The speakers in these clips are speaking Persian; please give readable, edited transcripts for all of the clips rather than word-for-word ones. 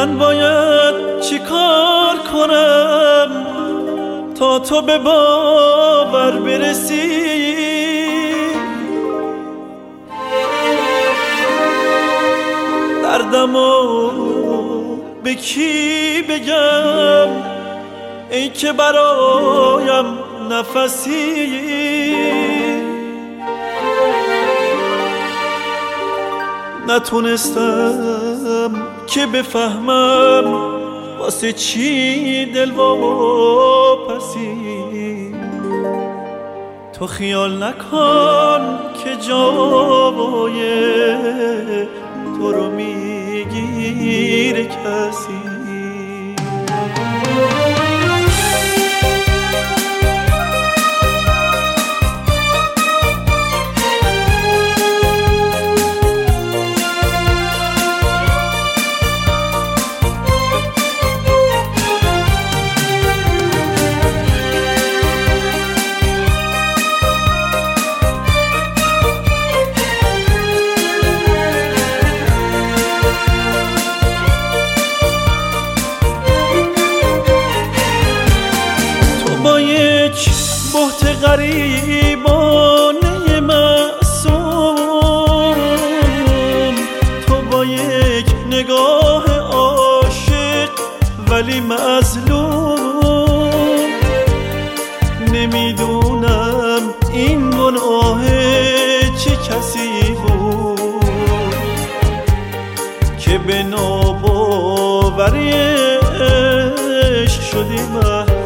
من باید چی کار کنم تا تو به باور برسی؟ دردمو به کی بگم ای که برایم نفسی؟ نتونستم که بفهمم واسه چی دل واپسی. تو خیال نکن که جای تو رو میگیره کسی. بهت غریبانه معصوم، تو با یک نگاه عاشق ولی مظلوم. نمیدونم این گناه چه کسی بود که به ناباوری عشق شدی محکوم.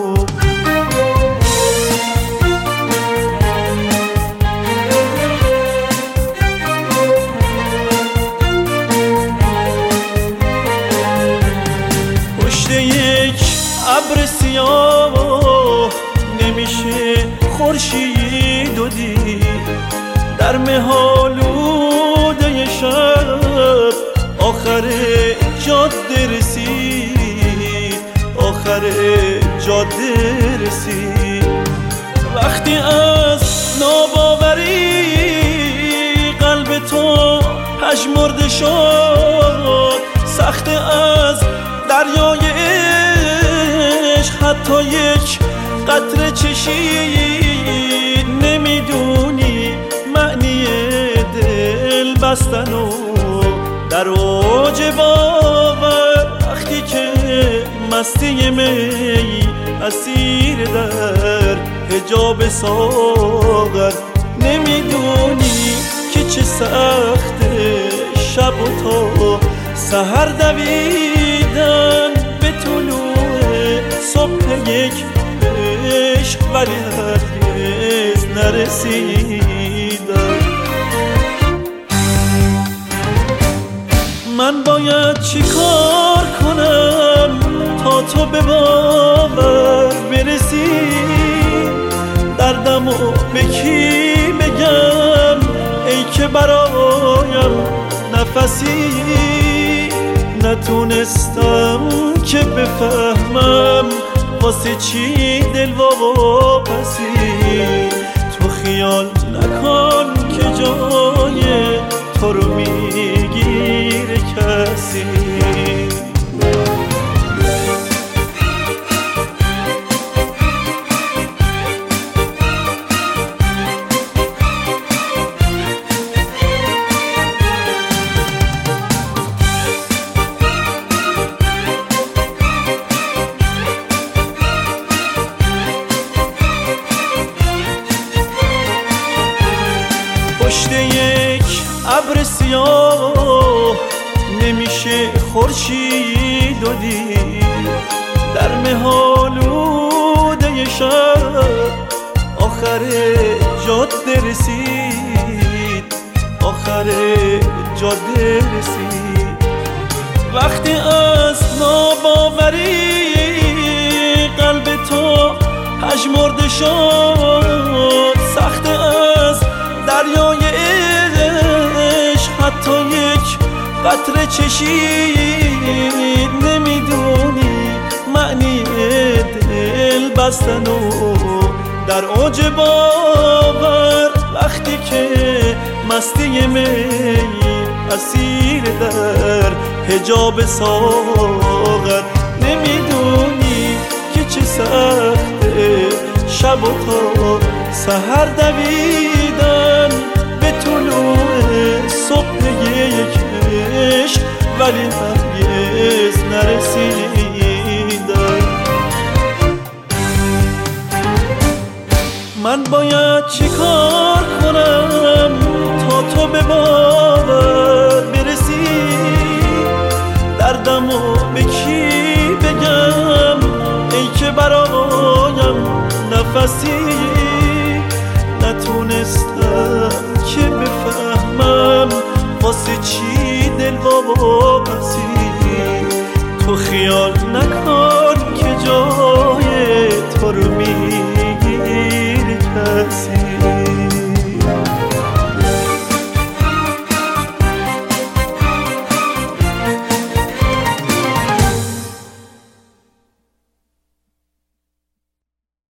یک ابر سیاه نمیشه خورشید و دید، در مه‌آلوده شب آخر جاده رسید، آخر جاده رسید. وقتی از ناباوری قلب تو پژمرده شد، سخت از دریای عشق حتی یک قطره چشید. نمیدونی معنی دل بستن و در اوج باور، وقتی که مستی می اسیر در حجاب ساغر. نمیدونی که چه سخته شب و تا سحر دویدن به طلوع صبح یک عشق ولی هرگز نرسیدن. من باید چی کار کنم تا تو به باور برسی؟ دردمو به کی بگم ای که برایم نفسی؟ نتونستم که بفهمم واسه چی دل واپسی. تو خیال نکن که جای تو رو میگیره کسی. پشت یک ابر سیاه نمیشه خورشید و دید، در مه‌آلوده شب آخر جاده رسید، آخر جاده رسید. وقتی از ناباوری قلب تو پژمرده شد، سخت از دریای عشق حتی یک قطره چشید. نمیدونی معنی دل بستن و در اوج باور، وقتی که مستی می اسیر در حجاب ساغر. نمیدونی که چه سخته شب و تا سحر دویدن به طلوع صبح یک عشق، ولی هرگز نرسیدن. من باید چیکار کنم تا تو به باور برسی؟ دردمو به کی بگم ای که برایم نفسی؟ نتونستم که بفهمم واسه چی دل واپسی. تو خیال نکن که جای تو رو میگیری کسی.